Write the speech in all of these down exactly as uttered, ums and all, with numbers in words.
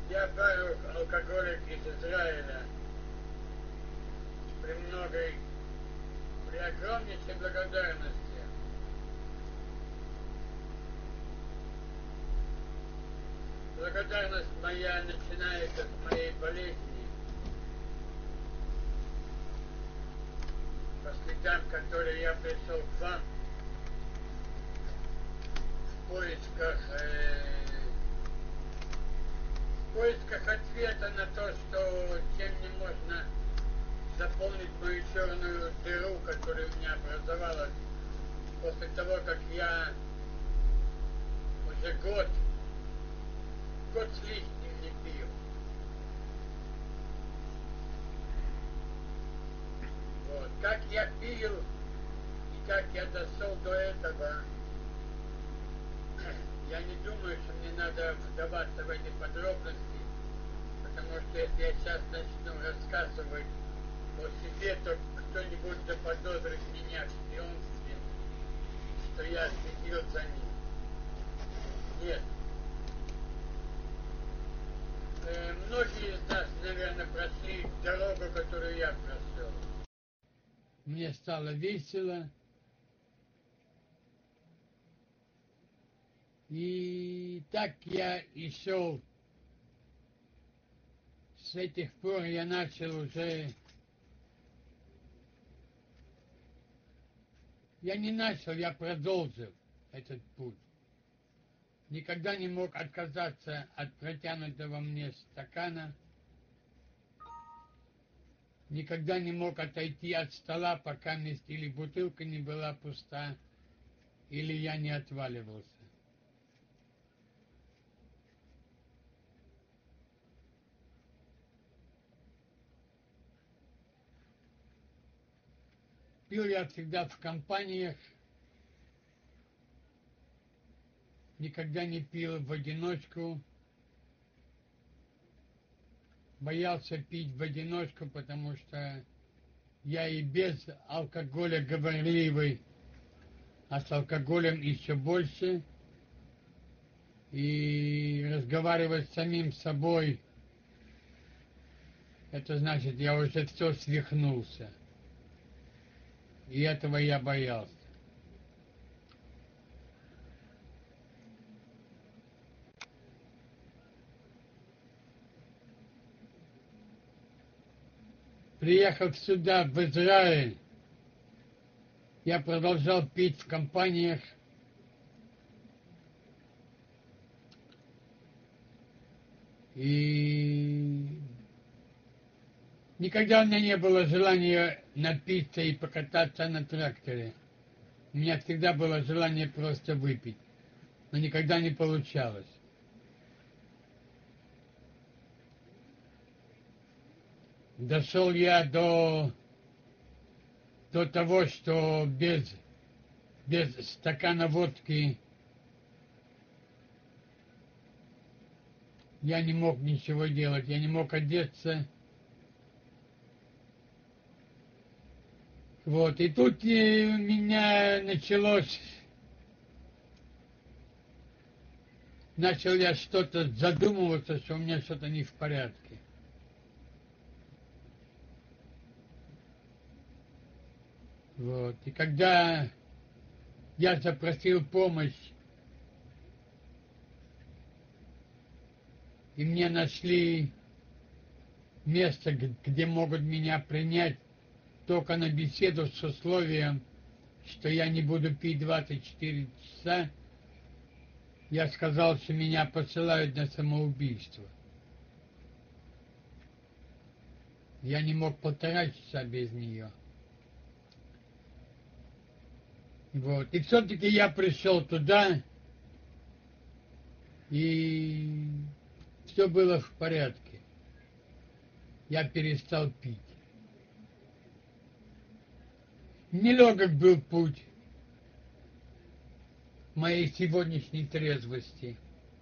Я Барух, алкоголик из Израиля, при многой, при огромнейшей благодарности. Благодарность моя начинается с моей болезни, по следам которой я пришел к вам в поисках, э, в поисках ответа на то, что чем не можно заполнить мою черную дыру, которая у меня образовалась после того, как я уже год, год с лишним не пил. Вот. Как я пил и как я дошел до этого, я не думаю, что мне надо вдаваться в эти подробности, потому что если я сейчас начну рассказывать о себе, то кто-нибудь заподозрит меня в шпионстве, что я следил за ним. Нет. Э, многие из нас, наверное, прошли дорогу, которую я прошел. Мне стало весело. И так я и шел. С этих пор я начал уже... Я не начал, я продолжил этот путь. Никогда не мог отказаться от протянутого мне стакана. Никогда не мог отойти от стола, пока мест или бутылка не была пуста, или я не отваливался. Пил я всегда в компаниях, никогда не пил в одиночку. Боялся пить в одиночку, потому что я и без алкоголя говорливый, а с алкоголем еще больше. И разговаривать с самим собой, это значит, я уже все свихнулся. И этого я боялся. Приехав сюда, в Израиль, я продолжал пить в компаниях. И никогда у меня не было желания напиться и покататься на тракторе. У меня всегда было желание просто выпить, но никогда не получалось. Дошел я до, до того, что без, без стакана водки я не мог ничего делать, я не мог одеться. Вот, и тут и у меня началось, начал я что-то задумываться, что у меня что-то не в порядке. Вот, и когда я запросил помощь, и мне нашли место, где могут меня принять только на беседу с условием, что я не буду пить двадцать четыре часа, я сказал, что меня посылают на самоубийство. Я не мог полтора часа без нее. Вот. И все-таки я пришел туда, и все было в порядке. Я перестал пить. Нелегок был путь моей сегодняшней трезвости.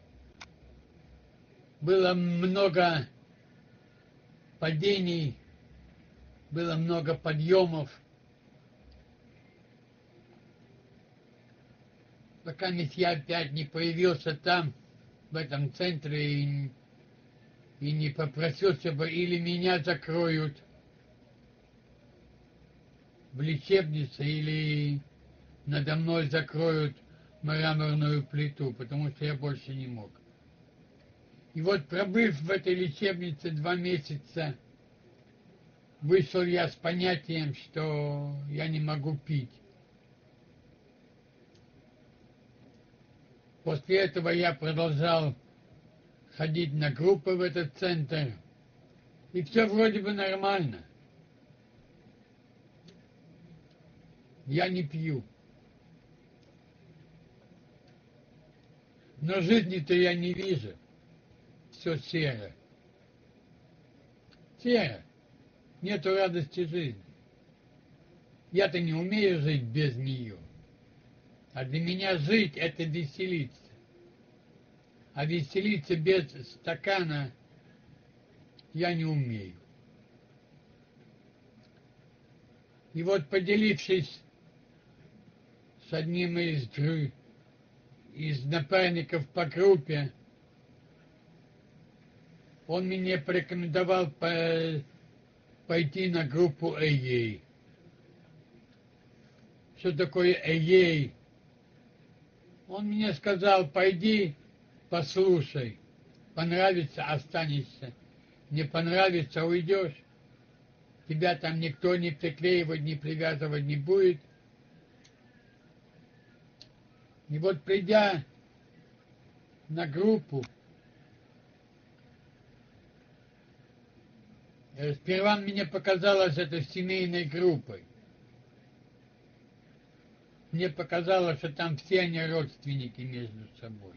Было много падений, было много подъемов. Пока я опять не появился там, в этом центре, и и не попросил, чтобы или меня закроют в лечебнице, или надо мной закроют мраморную плиту, потому что я больше не мог. И вот, пробыв в этой лечебнице два месяца, вышел я с понятием, что я не могу пить. После этого я продолжал ходить на группы в этот центр, и все вроде бы нормально. Я не пью. Но жизни-то я не вижу. Все серо. Серо. Нету радости жизни. Я-то не умею жить без нее. А для меня жить — это веселиться. А веселиться без стакана я не умею. И вот, поделившись с одним из, из напарников по группе, он мне порекомендовал по, пойти на группу эй эй. Что такое эй эй? Он мне сказал: пойди, послушай, понравится — останешься, не понравится — уйдешь. Тебя там никто не приклеивать, не привязывать не будет. И вот, придя на группу, сперва мне показалось это семейной группой. Мне показалось, что там все они родственники между собой.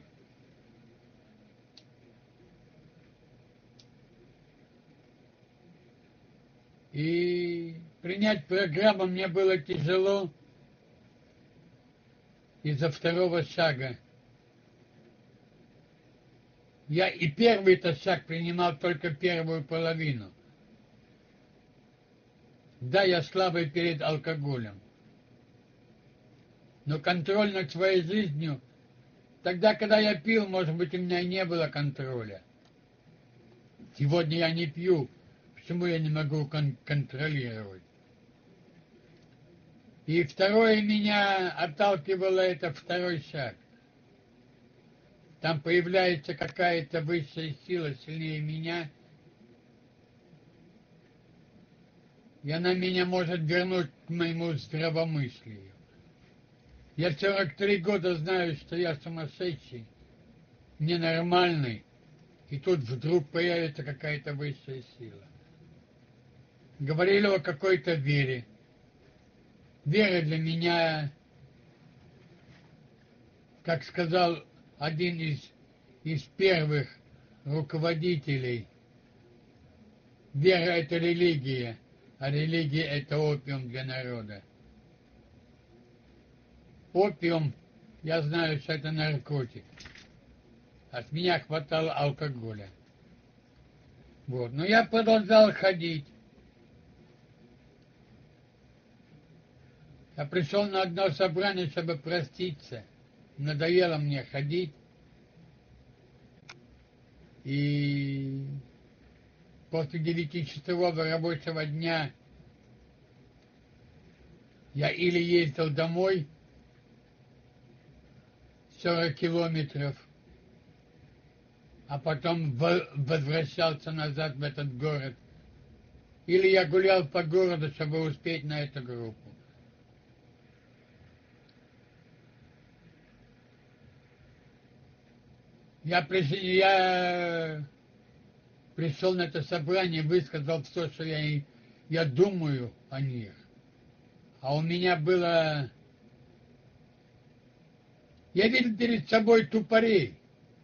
И принять программу мне было тяжело из-за второго шага. Я и первый-то шаг принимал только первую половину. Да, я слабый перед алкоголем. Но контроль над своей жизнью, тогда, когда я пил, может быть, у меня и не было контроля. Сегодня я не пью. Почему я не могу кон- контролировать? И второе меня отталкивало — это второй шаг. Там появляется какая-то высшая сила сильнее меня, и она меня может вернуть к моему здравомыслию. Я сорок три года знаю, что я сумасшедший, ненормальный, и тут вдруг появится какая-то высшая сила. Говорили о какой-то вере. Вера для меня, как сказал один из, из первых руководителей, вера — это религия, а религия — это опиум для народа. Опиум, я знаю, что это наркотик. От меня хватало алкоголя. Вот. Но я продолжал ходить. Я пришел на одно собрание, чтобы проститься. Надоело мне ходить. И после девятичасового рабочего дня я или ездил домой сорок километров, а потом возвращался назад в этот город, или я гулял по городу, чтобы успеть на эту группу. Я пришел, я пришел на это собрание, высказал все, что я, я думаю о них. А у меня было... Я видел перед собой тупорей.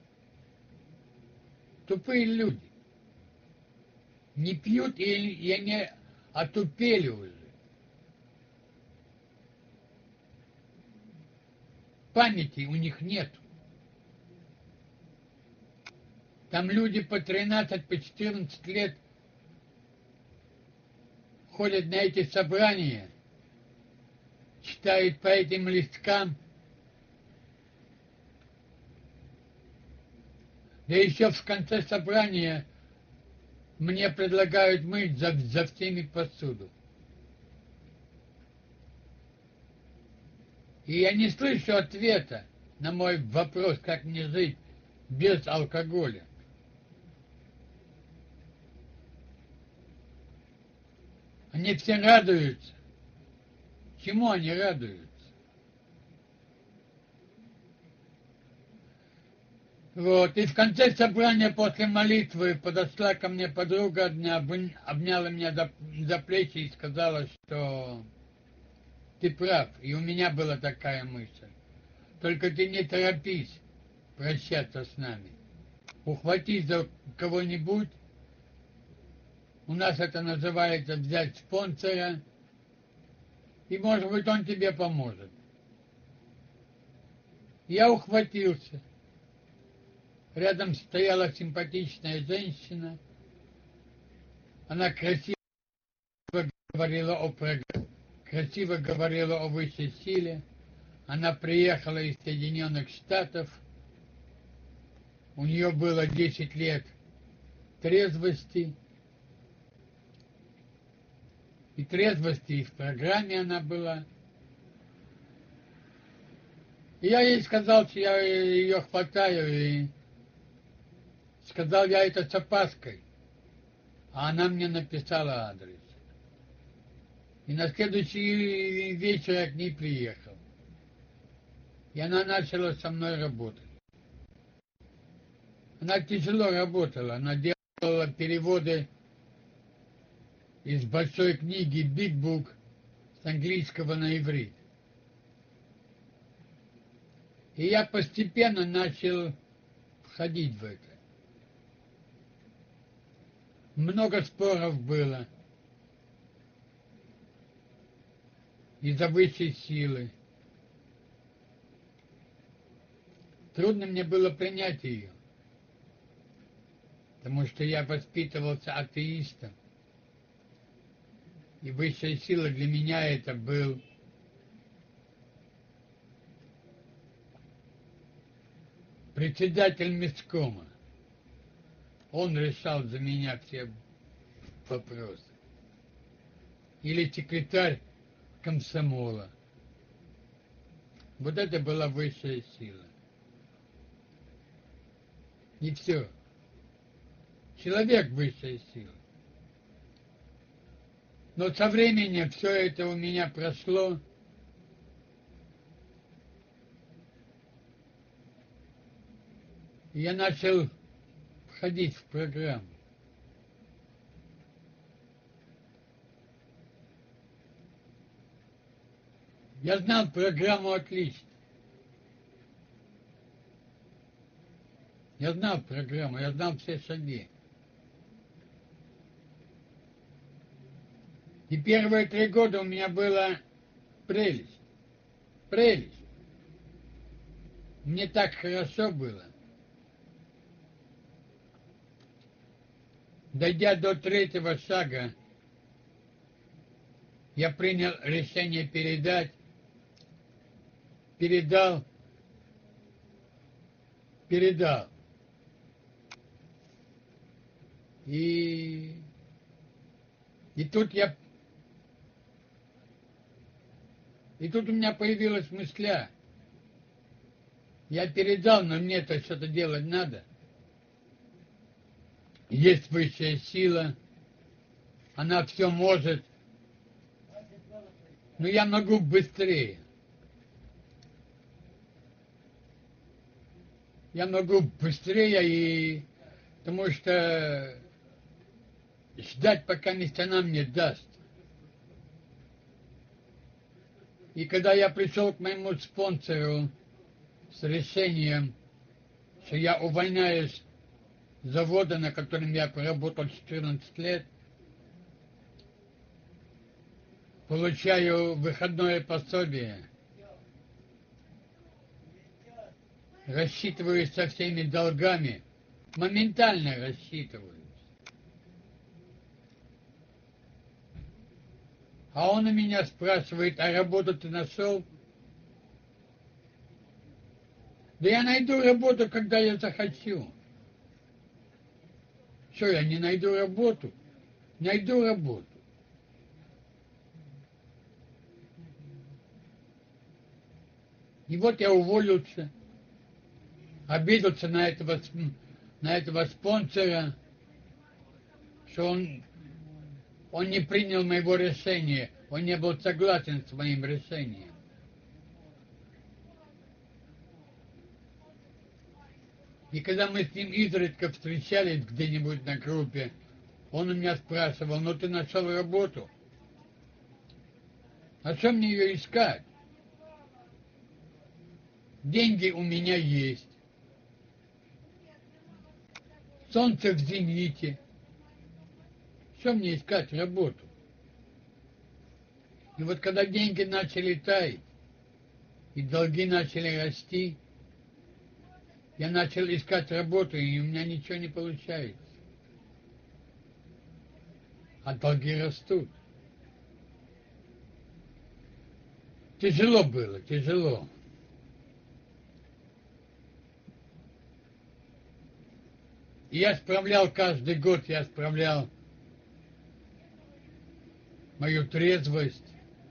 Тупые люди. Не пьют, и, и они отупели уже. Памяти у них нет. Там люди по тринадцать, по четырнадцать лет ходят на эти собрания, читают по этим листкам, да еще в конце собрания мне предлагают мыть за, за всеми посуду. И я не слышу ответа на мой вопрос, как мне жить без алкоголя. Они все радуются. Чему они радуются? Вот, и в конце собрания после молитвы подошла ко мне подруга одна, обняла меня за, за плечи и сказала, что ты прав, и у меня была такая мысль. Только ты не торопись прощаться с нами. Ухватись за кого-нибудь, у нас это называется взять спонсора, и, может быть, он тебе поможет. Я ухватился. Рядом стояла симпатичная женщина. Она красиво говорила о прогрессе, красиво говорила о высшей силе. Она приехала из Соединенных Штатов. У нее было десять лет трезвости. И трезвости, и в программе она была. И я ей сказал, что я ее хватаю, и сказал я это с опаской. А она мне написала адрес. И на следующий вечер я к ней приехал. И она начала со мной работать. Она тяжело работала. Она делала переводы из большой книги Big Book с английского на иврит. И я постепенно начал входить в это. Много споров было из-за высшей силы. Трудно мне было принять ее, потому что я воспитывался атеистом. И высшая сила для меня это был председатель месткома. Он решал за меня все вопросы. Или секретарь комсомола. Вот это была высшая сила. И все. Человек высшая сила. Но со временем все это у меня прошло. И я начал входить в программу. Я знал программу отлично. Я знал программу, я знал все шаги. И первые три года у меня была прелесть. Прелесть. Мне так хорошо было. Дойдя до третьего шага, я принял решение передать, передал, передал. И, и тут я, и тут у меня появилась мысля. Я передал, но мне-то что-то делать надо. Есть высшая сила, она все может, но я могу быстрее. Я могу быстрее, и потому что ждать, пока она мне даст. И когда я пришел к моему спонсору с решением, что я увольняюсь с завода, на котором я проработал четырнадцать лет, получаю выходное пособие, рассчитываюсь со всеми долгами, моментально рассчитываюсь. А он у меня спрашивает, а работу ты нашел? Да я найду работу, когда я захочу. Что, я не найду работу? Найду работу. И вот я уволился, обиделся на этого, на этого спонсора, что он, он не принял моего решения, он не был согласен с моим решением. И когда мы с ним изредка встречались где-нибудь на группе, он у меня спрашивал: ну ты нашел работу? А что мне ее искать? Деньги у меня есть. Солнце в зените. Что мне искать работу? И вот когда деньги начали таять, и долги начали расти, я начал искать работу, и у меня ничего не получается. А долги растут. Тяжело было, тяжело. И я справлял каждый год, я справлял мою трезвость.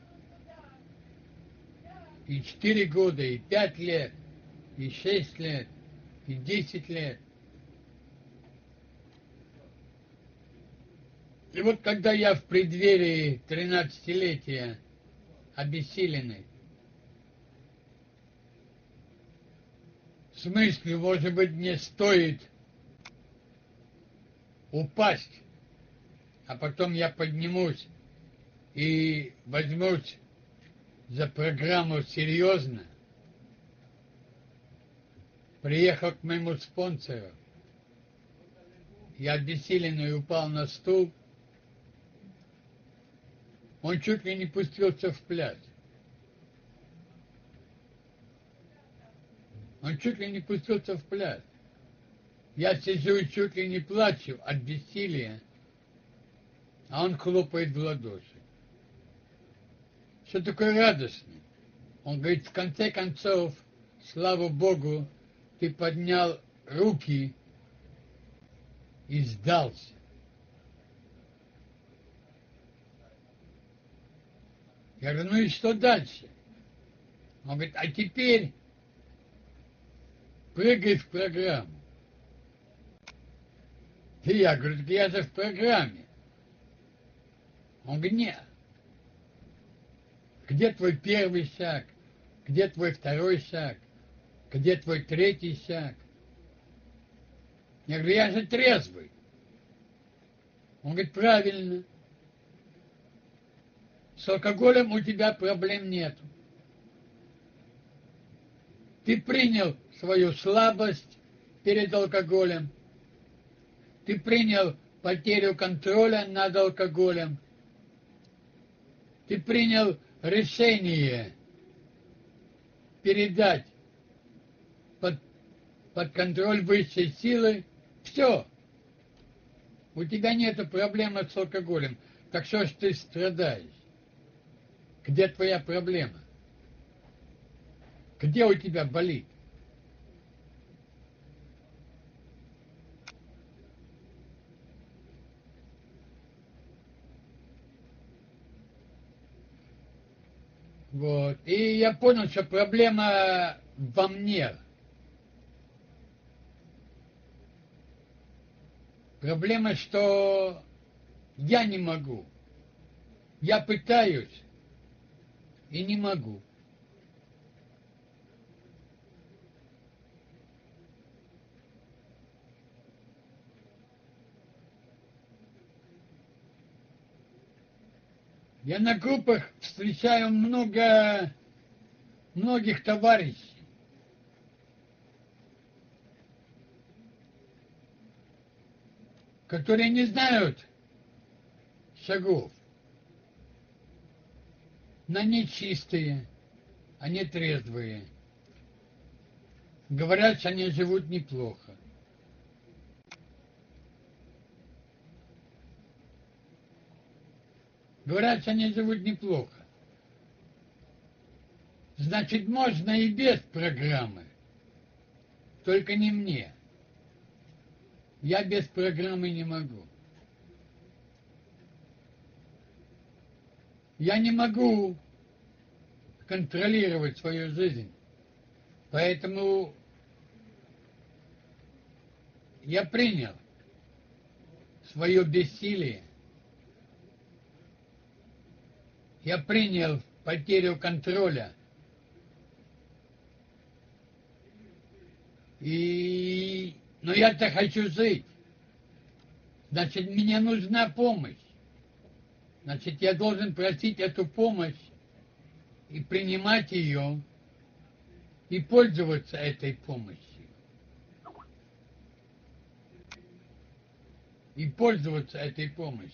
И четыре года, и пять лет, и шесть лет, и десять лет. И вот когда я в преддверии тринадцатилетия обессиленный, с мыслью, может быть, мне стоит упасть, а потом я поднимусь и возьмусь за программу серьезно, приехал к моему спонсору, я обессиленный упал на стул, он чуть ли не пустился в пляс. Он чуть ли не пустился в пляс. Я сижу и чуть ли не плачу от бессилия, а он хлопает в ладоши. Что такое радостный? Он говорит: в конце концов, слава Богу, ты поднял руки и сдался. Я говорю: ну и что дальше? Он говорит: а теперь прыгай в программу. И я говорю: так я же в программе. Он говорит: нет. Где твой первый шаг? Где твой второй шаг? Где твой третий шаг? Я говорю: я же трезвый. Он говорит: правильно. С алкоголем у тебя проблем нет. Ты принял свою слабость перед алкоголем. Ты принял потерю контроля над алкоголем. Ты принял решение передать под, под контроль высшей силы. Все. У тебя нет проблемы с алкоголем. Так что ж ты страдаешь? Где твоя проблема? Где у тебя болит? Вот. И я понял, что проблема во мне. Проблема, что я не могу. Я пытаюсь и не могу. Я на группах встречаю много, многих товарищей, которые не знают шагов. Но они чистые, они трезвые. Говорят, что они живут неплохо. Говорят, что они живут неплохо. Значит, можно и без программы. Только не мне. Я без программы не могу. Я не могу контролировать свою жизнь. Поэтому я принял свое бессилие. Я принял потерю контроля. И... Но я-то хочу жить. Значит, мне нужна помощь. Значит, я должен просить эту помощь и принимать ее, и пользоваться этой помощью. И пользоваться этой помощью.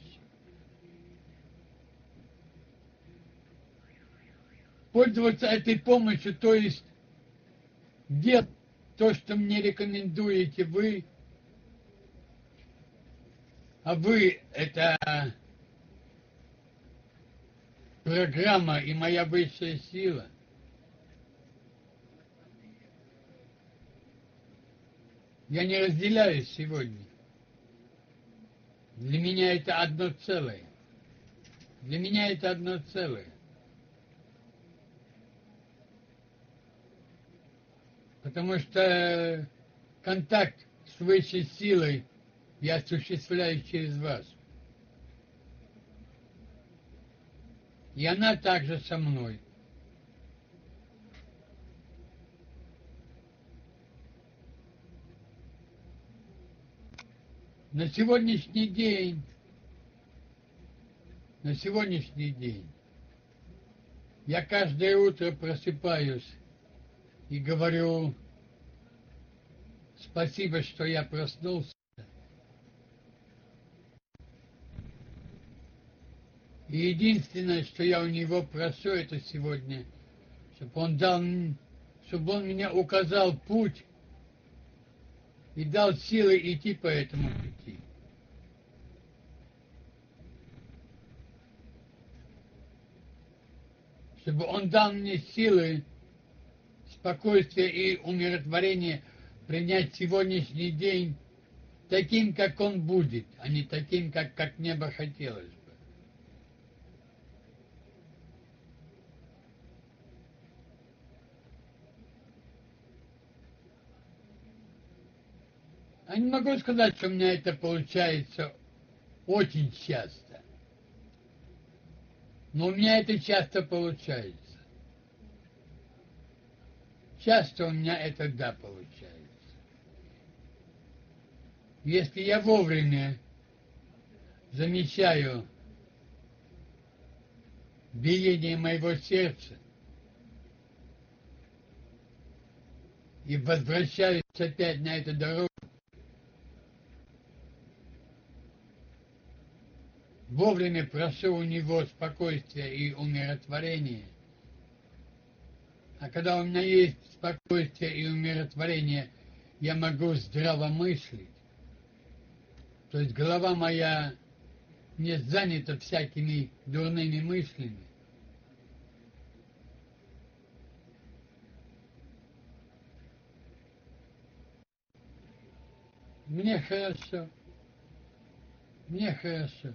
Пользоваться этой помощью, то есть делать то, что мне рекомендуете вы, а вы — это программа и моя высшая сила. Я не разделяюсь сегодня. Для меня это одно целое. Для меня это одно целое. Потому что контакт с высшей силой я осуществляю через вас. И она также со мной. На сегодняшний день, на сегодняшний день я каждое утро просыпаюсь и говорю: спасибо, что я проснулся. И единственное, что я у него прошу, это сегодня, чтобы он дал, чтобы он меня указал путь и дал силы идти по этому пути. Чтобы он дал мне силы, спокойствие и умиротворение принять сегодняшний день таким, как он будет, а не таким, как, как мне бы хотелось бы. Я не могу сказать, что у меня это получается очень часто. Но у меня это часто получается. Часто у меня это да получается. Если я вовремя замечаю биение моего сердца и возвращаюсь опять на эту дорогу, вовремя прошу у него спокойствия и умиротворения. А когда у меня есть спокойствие и умиротворение, я могу здраво мыслить. То есть голова моя не занята всякими дурными мыслями. Мне хорошо. Мне хорошо.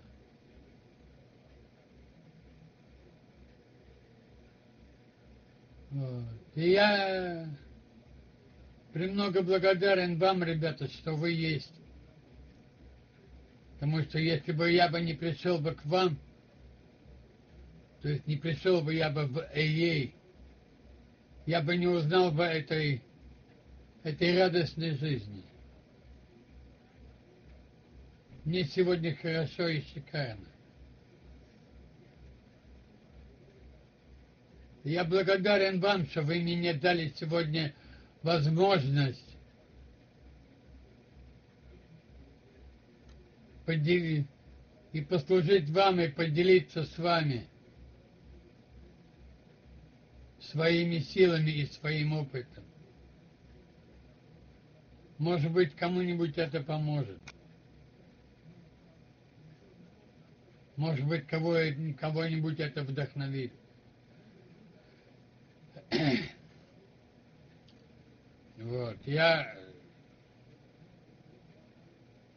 Вот. И я премного благодарен вам, ребята, что вы есть. Потому что если бы я бы не пришел бы к вам, то есть не пришел бы я бы в эй эй, я бы не узнал бы этой, этой радостной жизни. Мне сегодня хорошо и шикарно. Я благодарен вам, что вы мне дали сегодня возможность поделить и послужить вам и поделиться с вами своими силами и своим опытом. Может быть, кому-нибудь это поможет. Может быть, кого, кого-нибудь это вдохновит. Вот, я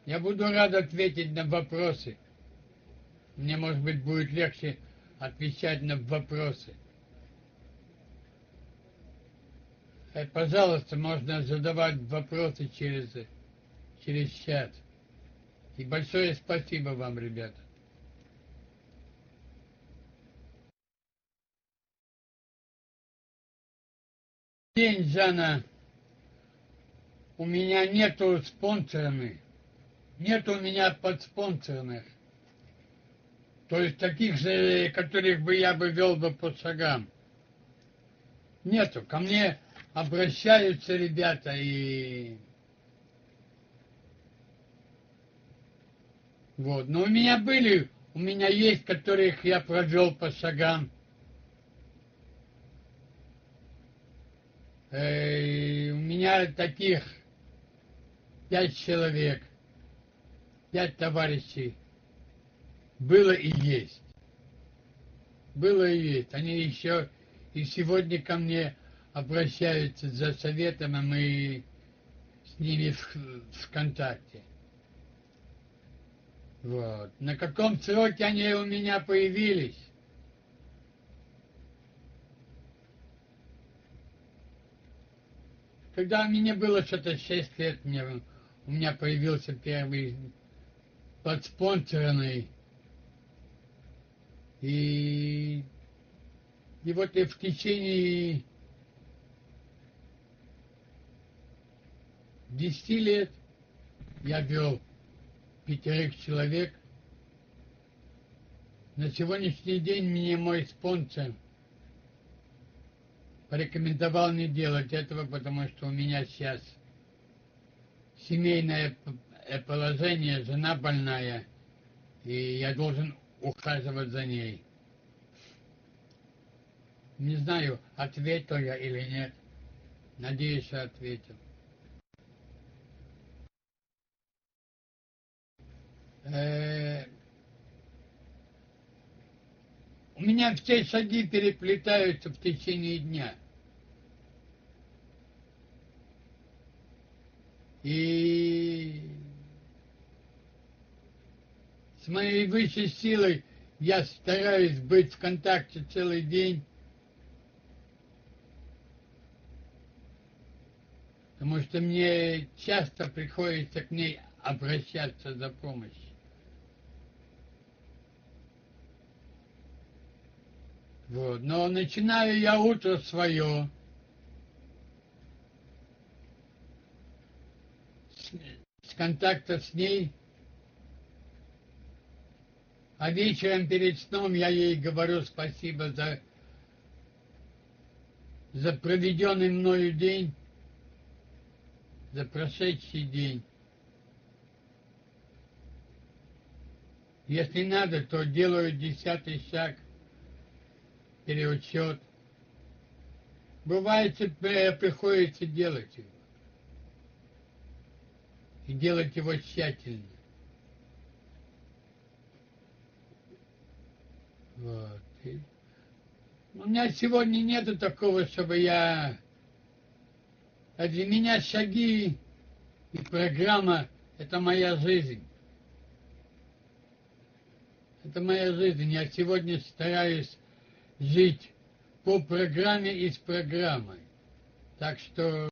Я буду рад ответить на вопросы. Мне, может быть, будет легче отвечать на вопросы. Э, Пожалуйста, можно задавать вопросы через, через чат. И большое спасибо вам, ребята. День, Жанна, у меня нету спонсорами. Нет у меня подспонсорных. То есть таких же, которых бы я бы вел бы по шагам. Нету. Ко мне обращаются ребята и... Вот. Но у меня были, у меня есть, которых я провел по шагам. Э, у меня таких пять человек, пять товарищей было и есть. Было и есть. Они еще и сегодня ко мне обращаются за советом, а мы с ними в, в контакте. Вот. На каком сроке они у меня появились? Когда мне было что-то шесть лет, мне, у меня появился первый подспонсорный. И, и вот и в течение десяти лет я вел пятерых человек. На сегодняшний день мне мой спонсор порекомендовал не делать этого, потому что у меня сейчас семейное положение, жена больная, и я должен ухаживать за ней. Не знаю, ответил я или нет. Надеюсь, что ответил. Э, У меня все шаги переплетаются в течение дня. И с моей высшей силой я стараюсь быть в контакте целый день, потому что мне часто приходится к ней обращаться за помощью. Вот. Но начинаю я утро свое с, с контакта с ней, а вечером перед сном я ей говорю спасибо за, за проведенный мною день, за прошедший день. Если надо, то делаю десятый шаг, переучет. Бывает, приходится делать его. И делать его тщательно. Вот. И у меня сегодня нету такого, чтобы я... А для меня шаги и программа — это моя жизнь. Это моя жизнь. Я сегодня стараюсь жить по программе и с программой. Так что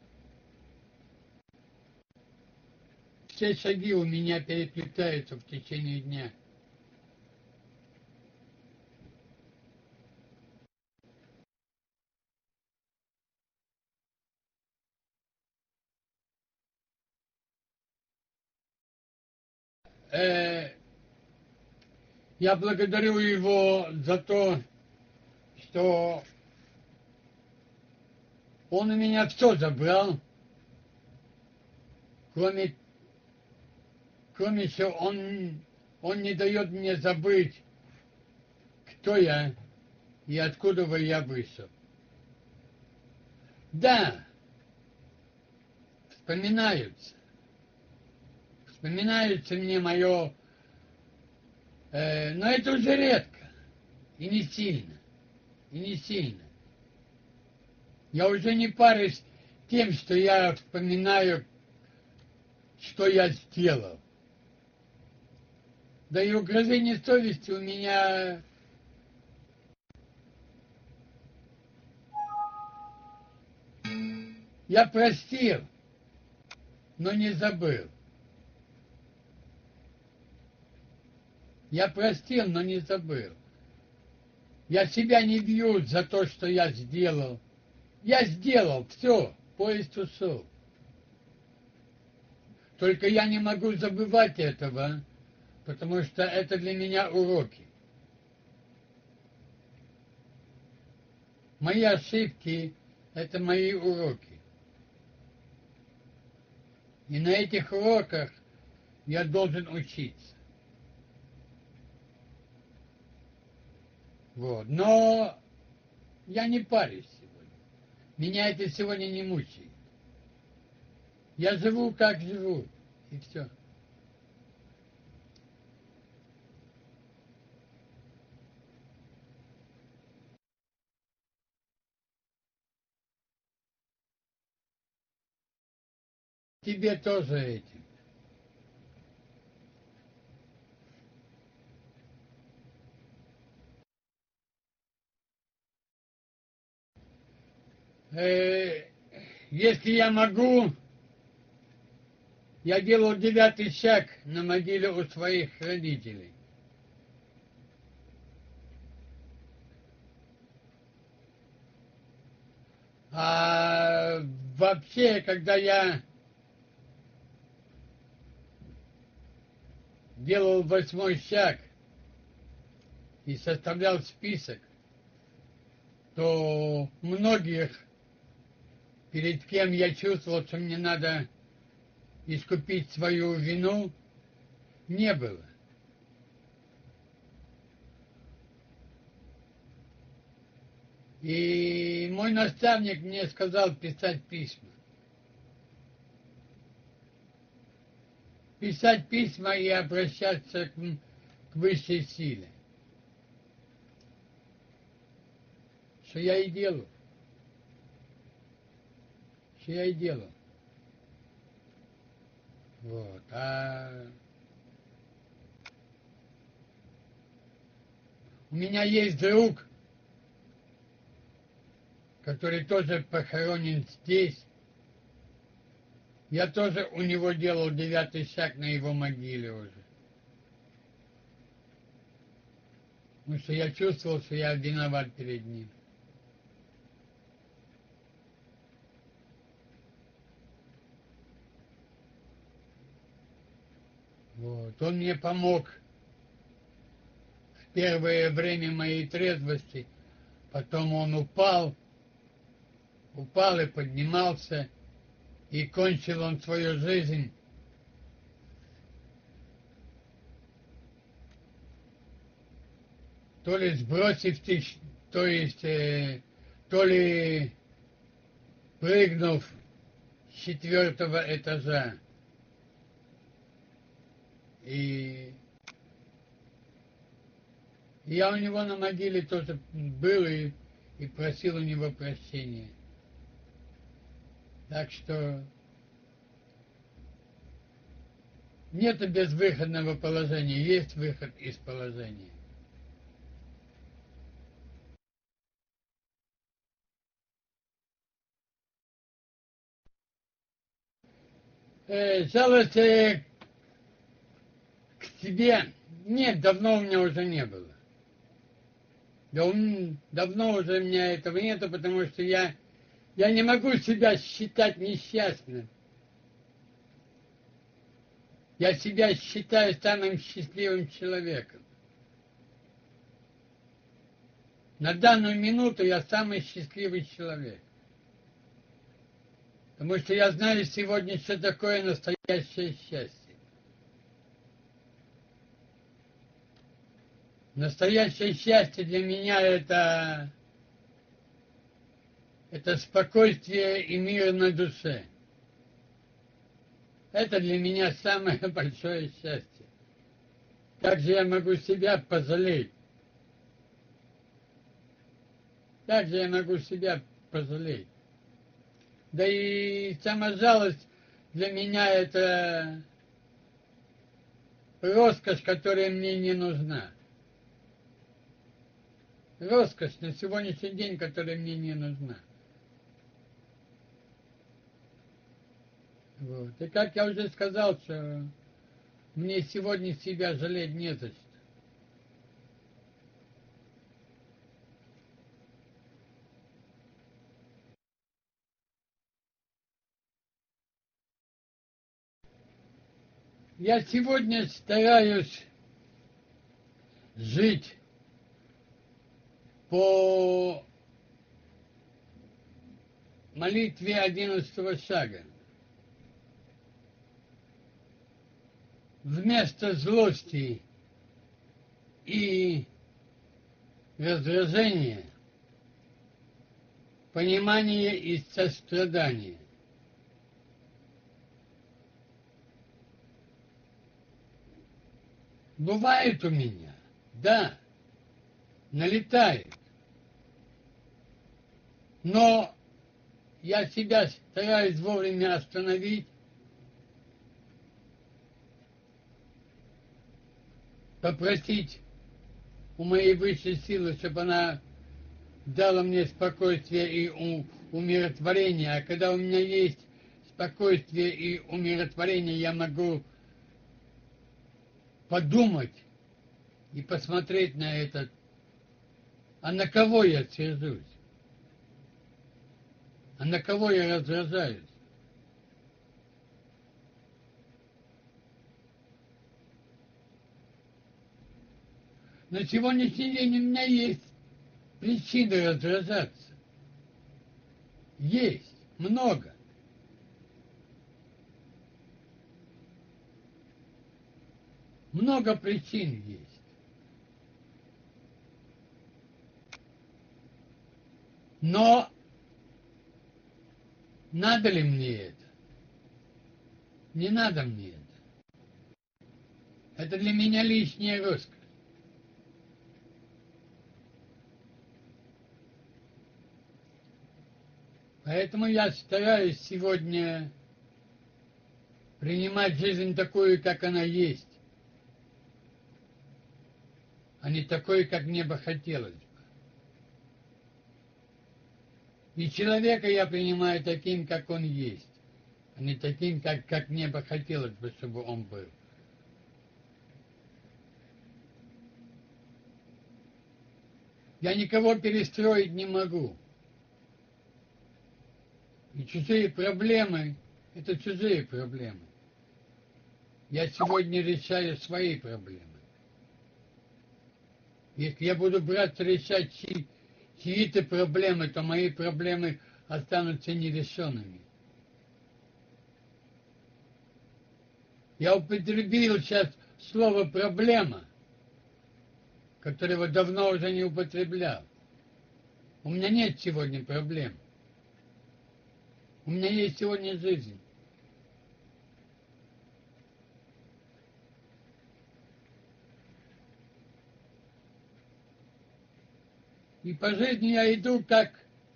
все шаги у меня переплетаются в течение дня. Э, я благодарю его за то, что он у меня все забрал, кроме, кроме что он, он не дает мне забыть, кто я и откуда я вышел. Да, вспоминаются. Вспоминается мне мое, э, но это уже редко и не сильно, и не сильно. Я уже не парюсь тем, что я вспоминаю, что я сделал. Да и угрызение совести у меня я простил, но не забыл. Я простил, но не забыл. Я себя не бью за то, что я сделал. Я сделал, все, поезд ушел. Только я не могу забывать этого, потому что это для меня уроки. Мои ошибки – это мои уроки. И на этих уроках я должен учиться. Вот. Но я не парюсь сегодня. Меня это сегодня не мучает. Я живу, как живу, и все. Тебе тоже этим. Э, если я могу, я делал девятый шаг на могиле у своих родителей. А вообще, когда я делал восьмой шаг и составлял список, то многих, перед кем я чувствовал, что мне надо искупить свою вину, не было. И мой наставник мне сказал писать письма. Писать письма и обращаться к, к высшей силе. Что я и делаю. Что я и делаю. Вот. А у меня есть друг, который тоже похоронен здесь. Я тоже у него делал девятый шаг на его могиле уже. Потому что я чувствовал, что я виноват перед ним. Вот. Он мне помог в первое время моей трезвости. Потом он упал, упал и поднимался, и кончил он свою жизнь то ли сбросив тысяч, то есть, э, то ли прыгнув с четвертого этажа. И я у него на могиле тоже был и, и просил у него прощения. Так что нет безвыходного положения, есть выход из положения. Э, жалость э, к себе нет, давно у меня уже не было. Да он, давно уже у меня этого нету, потому что я, я не могу себя считать несчастным. Я себя считаю самым счастливым человеком. На данную минуту я самый счастливый человек. Потому что я знаю сегодня, что такое настоящее счастье. Настоящее счастье для меня это, это спокойствие и мир на душе. Это для меня самое большое счастье. Как же я могу себя пожалеть? Как же я могу себя пожалеть? Да и сама жалость для меня это роскошь, которая мне не нужна. Роскошь на сегодняшний день, которая мне не нужна. Вот. И как я уже сказал, что мне сегодня себя жалеть не за что. Я сегодня стараюсь жить по молитве одиннадцатого шага. Вместо злости и раздражения, понимание и сострадание. Бывает у меня, да, налетает. Но я себя стараюсь вовремя остановить, попросить у моей высшей силы, чтобы она дала мне спокойствие и умиротворение. А когда у меня есть спокойствие и умиротворение, я могу подумать и посмотреть на это, а на кого я сержусь, а на кого я раздражаюсь. На сегодняшний день у меня есть причины раздражаться. Есть, много. Много причин есть. Но надо ли мне это? Не надо мне это. Это для меня лишняя роскошь. Поэтому я стараюсь сегодня принимать жизнь такую, как она есть, а не такой, как мне бы хотелось бы. И человека я принимаю таким, как он есть, а не таким, как, как мне бы хотелось бы, чтобы он был. Я никого перестроить не могу. И чужие проблемы – это чужие проблемы. Я сегодня решаю свои проблемы. Если я буду браться решать чьи, чьи-то проблемы, то мои проблемы останутся нерешенными. Я употребил сейчас слово «проблема», которого давно уже не употреблял. У меня нет сегодня проблем. У меня есть сегодня жизнь. И по жизни я иду как,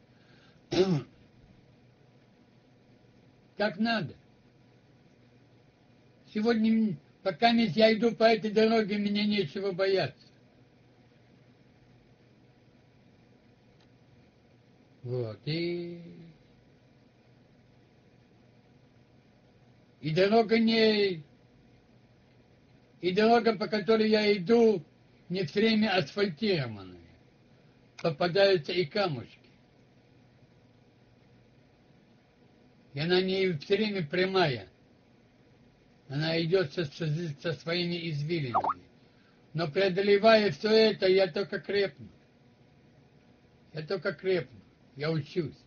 как надо. Сегодня, пока я иду по этой дороге, мне нечего бояться. Вот, и... И дорога не... И дорога, по которой я иду, не все время асфальтированная. Попадаются и камушки. И она не все время прямая. Она идет со, со своими извилинами. Но преодолевая все это, я только крепну. Я только крепну. Я учусь.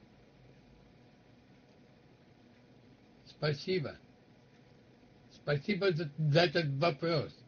Спасибо. Спасибо за, за этот вопрос.